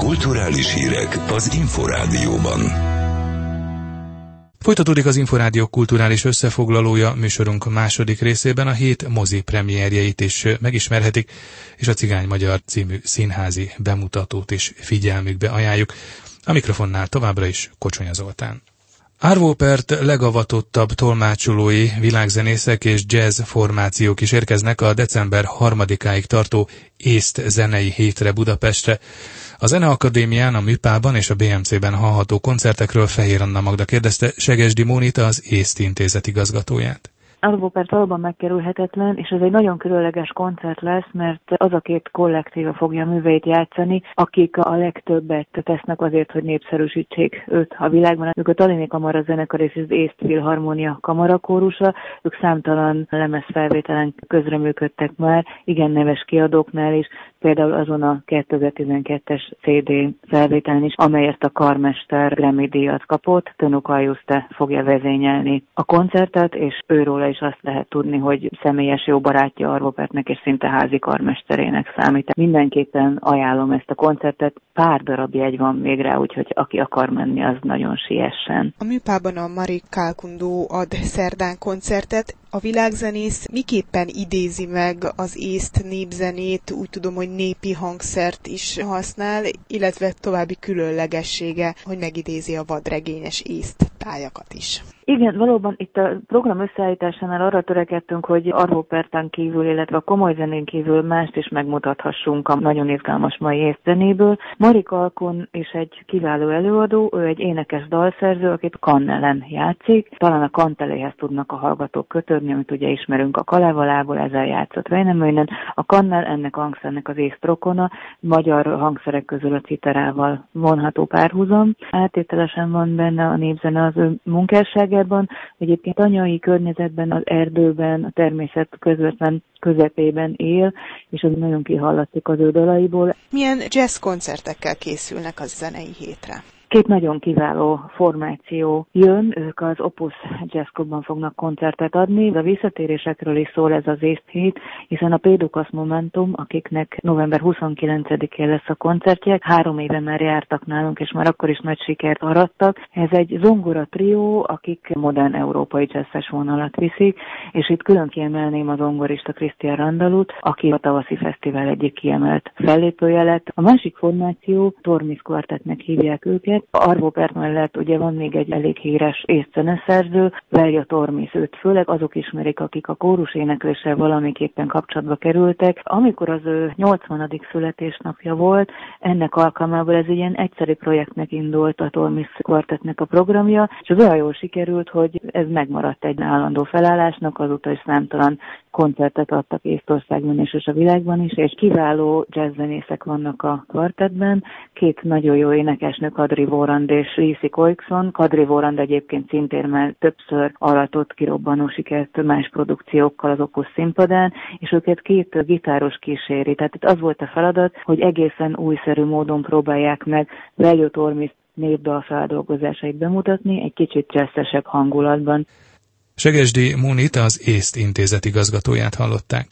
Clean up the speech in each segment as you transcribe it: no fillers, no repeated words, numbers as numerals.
Kulturális hírek az Inforádióban. Folytatódik az Inforádió kulturális összefoglalója, műsorunk második részében a hét mozi premierjeit is megismerhetik, és a Cigány Magyar című színházi bemutatót is figyelmükbe ajánljuk. A mikrofonnál továbbra is Kocsonya Zoltán. Arvo Pärt legavatottabb tolmácsolói, világzenészek és jazz formációk is érkeznek a december 3-áig tartó észt zenei hétre Budapestre. A Zeneakadémián, a Műpában és a BMC-ben hallható koncertekről Fehér Anna Magda kérdezte Segesdi Mónita, az észt intézet igazgatóját. Arvo Pärt valóban megkerülhetetlen, és ez egy nagyon különleges koncert lesz, mert az a két kollektíva fogja műveit játszani, akik a legtöbbet tesznek azért, hogy népszerűsítsék őt a világban. Ők a Tallinni Kamara Zenekar és az Észt Filharmónia Kamarakórusa, ők számtalan lemezfelvételen közreműködtek már, igen neves kiadóknál is, például azon a 2012-es CD felvételen is, amelyet a karmester Grammy-díjat kapott. Tönuk Juszte fogja vezényelni a koncertet, és őróla is azt lehet tudni, hogy személyes jó barátja Arvo Pärtnek, és szinte házi karmesterének számít. Mindenképpen ajánlom ezt a koncertet, pár darab jegy van még rá, úgyhogy aki akar menni, az nagyon siessen. A Műpában a Marik Kálkundó ad szerdán koncertet. A világzenész miképpen idézi meg az észt népzenét, úgy tudom, hogy népi hangszert is használ, illetve további különlegessége, hogy megidézi a vadregényes észt tájakat is. Igen, valóban itt a program összeállításánál arra törekedtünk, hogy Arvo Pärten kívül, illetve a komoly zenén kívül mást is megmutathassunk a nagyon izgalmas mai észzenéből. Marik Alkun is egy kiváló előadó, ő egy énekes dalszerző, akit kannelen játszik. Talán a kanteléhez tudnak a hallgatók kötődni, amit ugye ismerünk a Kalevalából, ezzel játszott Väinämöinen. A kannel ennek a hangszernek az észt rokona, magyar hangszerek közül a citerával vonható párhuzam. Áttételesen van benne a népzene az ő munkásságában, egyébként anyai környezetben, az erdőben, a természet közvetlen közepében él, és az nagyon kihallatszik az ő dalaiból. Milyen jazz koncertekkel készülnek a zenei hétre? Két nagyon kiváló formáció jön, ők az Opus Jazz Clubban fognak koncertet adni. A visszatérésekről is szól ez az észthét, hiszen a Pédukasz Momentum, akiknek november 29-én lesz a koncertjük, 3 éve már jártak nálunk, és már akkor is nagy sikert arattak. Ez egy zongora trió, akik modern európai jazzes vonalat viszik, és itt külön kiemelném a zongorista Krisztián Randalut, aki a tavaszi fesztivál egyik kiemelt fellépője lett. A másik formáció, Tormis Quartetnek hívják őket. Arvo Pärt mellett ugye van még egy elég híres észzeneszerző, Velja Tormis, őt főleg azok ismerik, akik a kórus énekléssel valamiképpen kapcsolatba kerültek. Amikor az ő 80. születésnapja volt, ennek alkalmából ez ilyen egyszerű projektnek indult a Tormis Quartetnek a programja, és az olyan jól sikerült, hogy ez megmaradt egy állandó felállásnak, azóta is számtalan koncertet adtak Észtországban és a világban is, és kiváló jazzzenészek vannak a kvartettben, két nagyon jó énekesnő, Kadri Vorand és Lisi Koikson. Kadri Vorand egyébként szintén már többször aratott kirobbanó sikert más produkciókkal az Opus színpadán, és őket két gitáros kíséri. Tehát itt az volt a feladat, hogy egészen újszerű módon próbálják meg Veljo Tormis népdal feldolgozásait bemutatni, egy kicsit jazzesebb hangulatban. Segesdi Mónita, az Észt intézet igazgatóját hallották.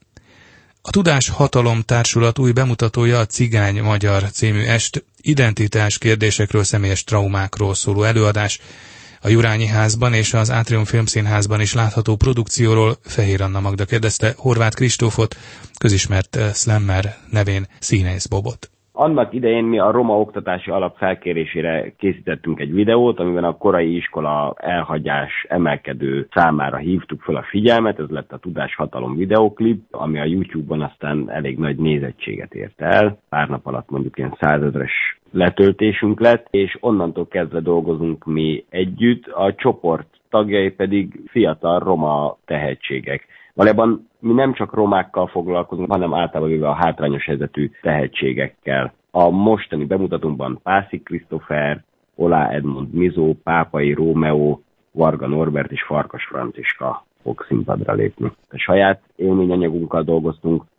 A Tudás Hatalom Társulat új bemutatója a Cigány Magyar című est, identitás kérdésekről, személyes traumákról szóló előadás. A Jurányi Házban és az Átrium Filmszínházban is látható produkcióról Fehér Anna Magda kérdezte Horváth Kristófot, közismert slammer nevén Színész Bobot. Annak idején mi a Roma Oktatási Alap felkérésére készítettünk egy videót, amiben a korai iskola elhagyás emelkedő számára hívtuk fel a figyelmet, ez lett a Tudáshatalom videóklip, ami a YouTube-on aztán elég nagy nézettséget ért el. Pár nap alatt mondjuk ilyen 100 000-es letöltésünk lett, és onnantól kezdve dolgozunk mi együtt, a csoport tagjai pedig fiatal roma tehetségek. Valójában mi nem csak romákkal foglalkozunk, hanem általában véve a hátrányos helyzetű tehetségekkel. A mostani bemutatónkban Pászik Krisztófer, Olá Edmond Mizó, Pápai Rómeó, Varga Norbert és Farkas Franciska fog színpadra lépni. A saját élményanyagunkkal dolgoztunk,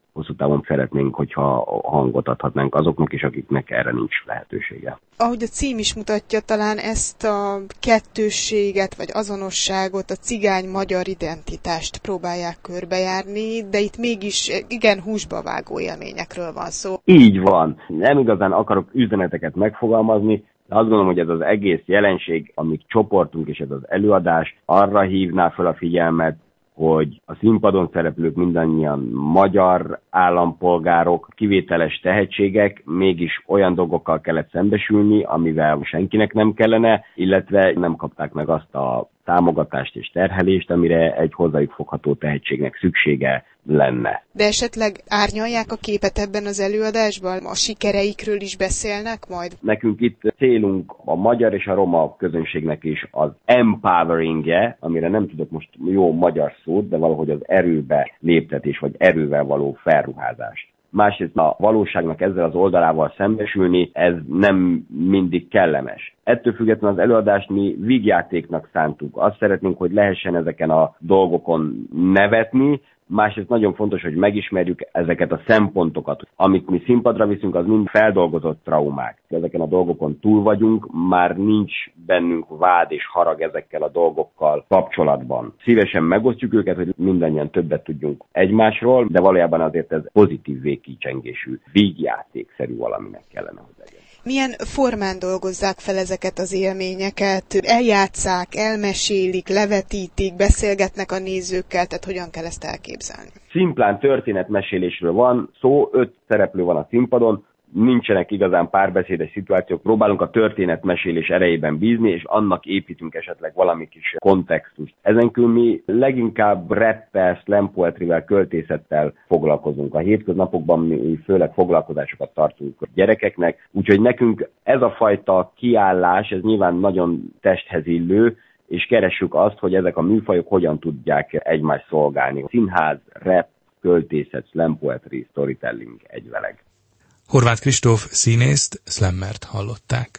hosszú távon szeretnénk, hogyha hangot adhatnánk azoknak is, akiknek erre nincs lehetősége. Ahogy a cím is mutatja, talán ezt a kettősséget vagy azonosságot, a cigány-magyar identitást próbálják körbejárni, de itt mégis igen húsba vágó élményekről van szó. Így van. Nem igazán akarok üzeneteket megfogalmazni, de azt gondolom, hogy ez az egész jelenség, amit csoportunk és ez az előadás arra hívná fel a figyelmet, hogy a színpadon szereplők mindannyian magyar állampolgárok, kivételes tehetségek, mégis olyan dolgokkal kellett szembesülni, amivel senkinek nem kellene, illetve nem kapták meg azt a támogatást és terhelést, amire egy hozzájuk fogható tehetségnek szüksége lenne. De esetleg árnyalják a képet ebben az előadásban? A sikereikről is beszélnek majd? Nekünk itt célunk a magyar és a roma közönségnek is az empowering-je, amire nem tudok most jó magyar szót, de valahogy az erőbe léptetés, vagy erővel való felruházás. Másrészt a valóságnak ezzel az oldalával szembesülni, ez nem mindig kellemes. Ettől függetlenül az előadást mi vígjátéknak szántuk. Azt szeretnénk, hogy lehessen ezeken a dolgokon nevetni, másrészt nagyon fontos, hogy megismerjük ezeket a szempontokat. Amit mi színpadra viszünk, az mind feldolgozott traumák. Ezeken a dolgokon túl vagyunk, már nincs bennünk vád és harag ezekkel a dolgokkal kapcsolatban. Szívesen megosztjuk őket, hogy mindannyian többet tudjunk egymásról, de valójában azért ez pozitív végkicsengésű, vígjátékszerű valaminek kellene, hogy legyen. Milyen formán dolgozzák fel ezeket az élményeket? Eljátsszák, elmesélik, levetítik, beszélgetnek a nézőkkel, tehát hogyan kell ezt elképzelni? Szimplán történetmesélésről van szó, 5 szereplő van a színpadon, nincsenek igazán párbeszédes szituációk, próbálunk a történetmesélés erejében bízni, és annak építünk esetleg valami kis kontextust. Ezenkül mi leginkább rappel, slam poetryvel, költészettel foglalkozunk. A hétköznapokban mi főleg foglalkozásokat tartunk a gyerekeknek, úgyhogy nekünk ez a fajta kiállás, ez nyilván nagyon testhez illő, és keressük azt, hogy ezek a műfajok hogyan tudják egymást szolgálni. Színház, rap, költészet, slam poetry, storytelling egyveleg. Horváth Kristóf színészt, slammert hallották.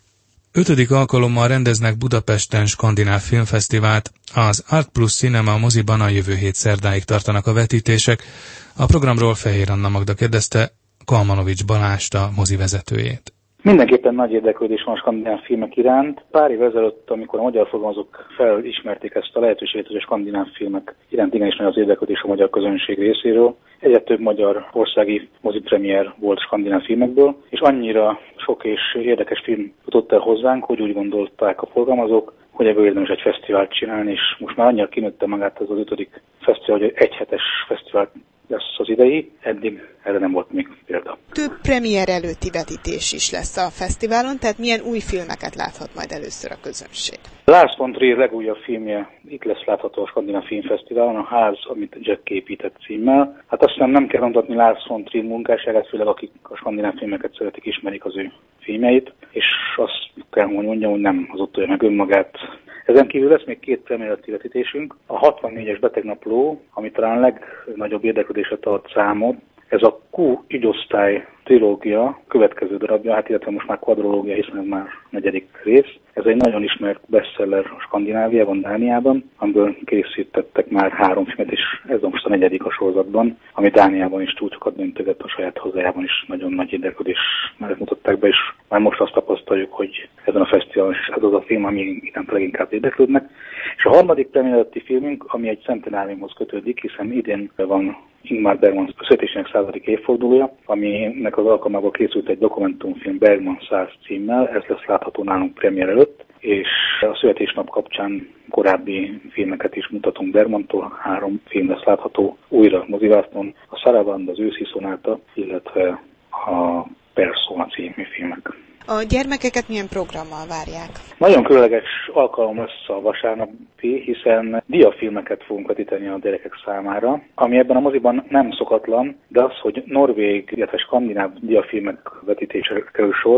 5. alkalommal rendeznek Budapesten skandináv filmfesztivált, az Art Plus Cinema moziban a jövő hét szerdáig tartanak a vetítések. A programról Fehér Anna Magda kérdezte Kalmanovics Balást, a mozi vezetőjét. Mindenképpen nagy érdeklődés van a skandináv filmek iránt. Pár év ezelőtt, amikor a magyar forgalmazók felismerték ezt a lehetőséget, hogy a skandináv filmek iránt igenis nagy az érdeklődés a magyar közönség részéről. Egyre több magyar országi mozipremiér volt skandináv filmekből, és annyira sok és érdekes film jutott el hozzánk, hogy úgy gondolták a forgalmazók, hogy ebből érdemes egy fesztivált csinálni, és most már annyira kinőtte magát ez az 5. fesztivál, hogy egy hetes fesztivál lesz az idei, eddig erre nem volt még példa. Több premier előtti vetítés is lesz a fesztiválon, tehát milyen új filmeket láthat majd először a közönség? Lars von Trier legújabb filmje itt lesz látható a Skandináv Filmfesztiválon, a Ház, amit Jack épített címmel. Hát azt hiszem nem kell mondani Lars von Trier munkásságát, főleg akik a skandináv filmeket szeretik, ismerik az ő filmjeit, és azt kell mondjam, hogy nem hazudtolja meg önmagát. Ezen kívül lesz még 2 premiereti vetítésünk. A 64-es Betegnapló, ami talán a legnagyobb érdeklődésre tart számot, ez a Q ügyosztály trilógia következő darabja, hát illetve most már kvadrológia, hiszen ez már 4. rész. Ez egy nagyon ismert bestseller a Skandináviában, Dániában, amiből készítettek már 3 filmet, és ez most a 4. a sorozatban, ami Dániában is csúcsokat döntögett, a saját hazájában is nagyon nagy érdeklődés mellett mutatták be, és már most azt tapasztaljuk, hogy ezen a fesztiválon is ez az a film, ami iránt leginkább érdeklődnek. És a 3. premiereti filmünk, ami egy centenáriumhoz kötődik, hiszen idén van Ingmar Bergman születésének 100. évfordulója, aminek az alkalmából készült egy dokumentumfilm Bergman 100 címmel, ez lesz látható nálunk premier előtt, és a születésnap kapcsán korábbi filmeket is mutatunk Bergmantól, 3 film lesz látható újra mozivásznon, a Saraband, az Őszi szonáta, illetve a Persona című filmek. A gyermekeket milyen programmal várják? Nagyon különleges alkalom lesz a vasárnapi, hiszen diafilmeket fogunk vetíteni a gyerekek számára, ami ebben a moziban nem szokatlan, de az, hogy norvég, illetve skandináv diafilmek vetítésre kerül sor,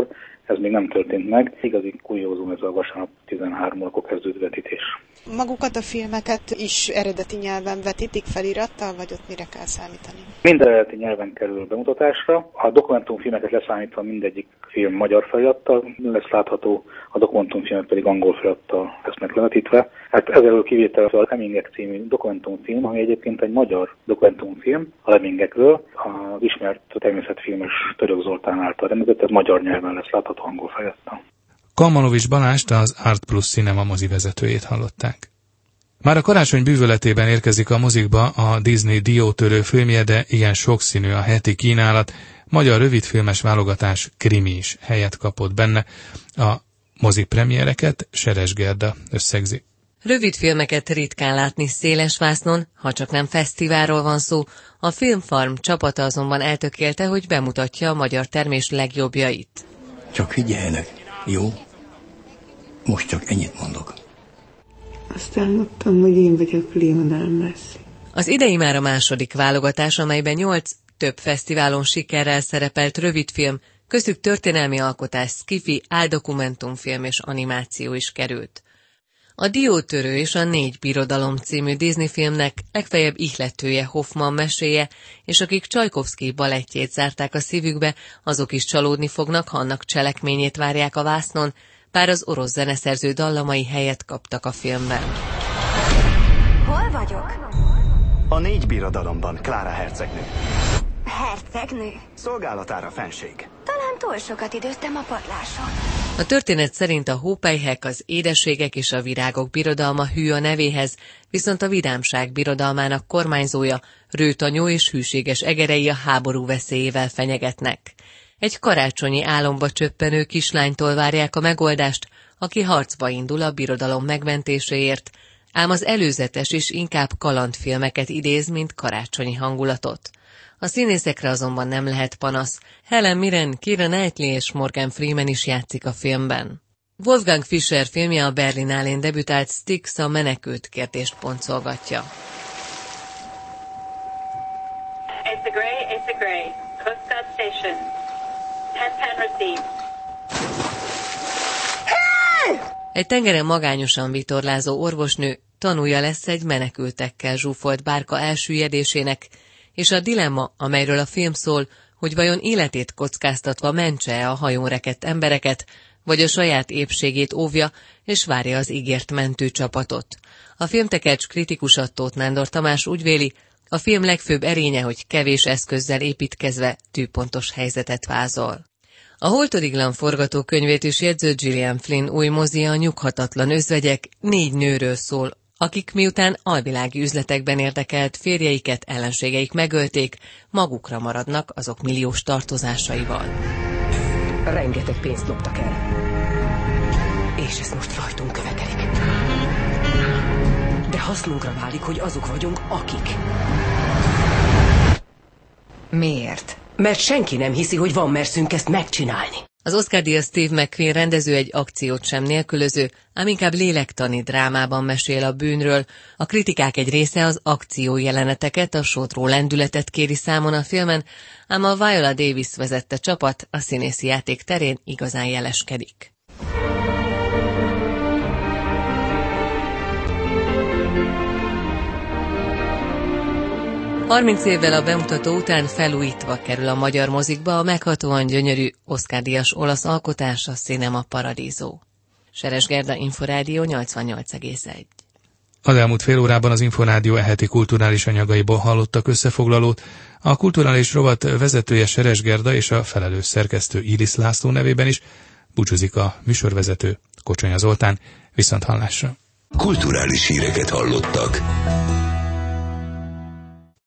ez még nem történt meg. Igazi kuriózum ez a vasárnap 13 órakor kezdődő vetítés. Magukat a filmeket is eredeti nyelven vetítik felirattal, vagy ott mire kell számítani? Minden eredeti nyelven kerül bemutatásra. A dokumentumfilmeket leszámítva mindegyik film magyar felirattal lesz látható, a dokumentumfilmek pedig angol felirattal lesznek levetítve. Hát ezzel kivétel a Lemingek című dokumentumfilm, ami egyébként egy magyar dokumentumfilm a Lemingekről, az ismert természetfilmes Török Zoltán által rendezett, ez magyar nyelven lesz látható angol felirattal. Kalmanovics Balást, az Art Plus Cinema mozivezetőjét hallották. Már a karácsony bűvöletében érkezik a mozikba a Disney diótörő filmje, de ilyen sokszínű a heti kínálat. Magyar rövidfilmes válogatás krimi is helyet kapott benne. A mozipremiereket Seres Gerda összegzi. Rövidfilmeket ritkán látni széles vásznon, ha csak nem fesztiválról van szó. A Filmfarm csapata azonban eltökélte, hogy bemutatja a magyar termés legjobbjait. Csak figyeljenek, jó? Most csak ennyit mondok. Aztán mondtam, hogy én vagyok Lionel Messi. Az idei már a második válogatás, amelyben 8 több fesztiválon sikerrel szerepelt rövidfilm, köztük történelmi alkotás, sci-fi, áldokumentumfilm és animáció is került. A Diótörő és a 4 birodalom című Disney filmnek legfeljebb ihletője Hoffman meséje, és akik Csajkovszky balettjét zárták a szívükbe, azok is csalódni fognak, ha annak cselekményét várják a vásznon, bár az orosz zeneszerző dallamai helyet kaptak a filmben. Hol vagyok? A 4 birodalomban, Klára hercegnő. Hercegnő? Szolgálatára fenség. Talán túl sokat időztem a padláson. A történet szerint a hópelyhek, az édességek és a virágok birodalma hű a nevéhez, viszont a vidámság birodalmának kormányzója, rőtanyó és hűséges egerei a háború veszélyével fenyegetnek. Egy karácsonyi álomba csöppenő kislánytól várják a megoldást, aki harcba indul a birodalom megmentéséért, ám az előzetes is inkább kalandfilmeket idéz, mint karácsonyi hangulatot. A színészekre azonban nem lehet panasz. Helen Mirren, Keira Knightley és Morgan Freeman is játszik a filmben. Wolfgang Fischer filmje a Berlinálén debütált Styx a menekült kérdést pontszolgatja. Asa Gray, Coast Guard Station. 10-10 received. Egy tengeren magányosan vitorlázó orvosnő tanúja lesz egy menekültekkel zsúfolt bárka elsüllyedésének, és a dilemma, amelyről a film szól, hogy vajon életét kockáztatva mentse-e a hajón rekedt embereket, vagy a saját épségét óvja, és várja az ígért mentőcsapatot. A filmtekercs kritikusa Tóth Nándor Tamás úgy véli, a film legfőbb erénye, hogy kevés eszközzel építkezve tűpontos helyzetet vázol. A Holtodiglan forgatókönyvét is jegyző Gillian Flynn új mozia a Nyughatatlan özvegyek 4 nőről szól, akik miután alvilági üzletekben érdekelt férjeiket, ellenségeik megölték, magukra maradnak azok milliós tartozásaival. Rengeteg pénzt loptak el. És ezt most rajtunk követelik. De hasznunkra válik, hogy azok vagyunk, akik. Miért? Mert senki nem hiszi, hogy van merszünk ezt megcsinálni. Az Oscar-díjas Steve McQueen rendező egy akciót sem nélkülöző, ám inkább lélektani drámában mesél a bűnről. A kritikák egy része az akció jeleneteket, a sodró lendületet kéri számon a filmen, ám a Viola Davis vezette csapat a színészi játék terén igazán jeleskedik. ...30 évvel a bemutató után felújítva kerül a magyar mozikba a meghatóan gyönyörű Oscar-díjas olasz alkotás, a Cinema Paradiso. Seres Gerda, Inforádió 88,1. Az elmúlt fél órában az Inforádió heti kulturális anyagaiból hallottak összefoglalót. A kulturális rovat vezetője Seres Gerda és a felelős szerkesztő Iris László nevében is búcsúzik a műsorvezető Kocsonya Zoltán. Viszonthallásra. Kulturális híreket hallottak.